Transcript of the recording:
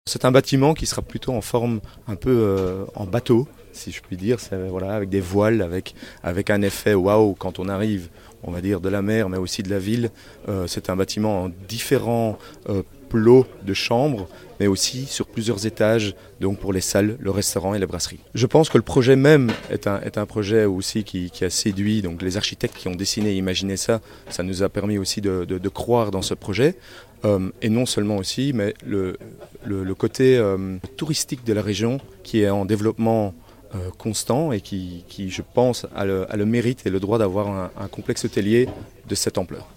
C'est un bâtiment qui sera plutôt en forme un peu en bateau, si je puis dire, voilà, avec des voiles, avec un effet waouh quand on arrive, on va dire, de la mer, mais aussi de la ville. C'est un bâtiment en différents plots de chambres, mais aussi sur plusieurs étages, donc pour les salles, le restaurant et la brasserie. Je pense que le projet même est un projet aussi qui a séduit, donc les architectes qui ont dessiné et imaginé ça, ça nous a permis aussi de croire dans ce projet. Et non seulement aussi, mais le côté touristique de la région qui est en développement constant et qui, je pense, a le mérite et le droit d'avoir un complexe hôtelier de cette ampleur.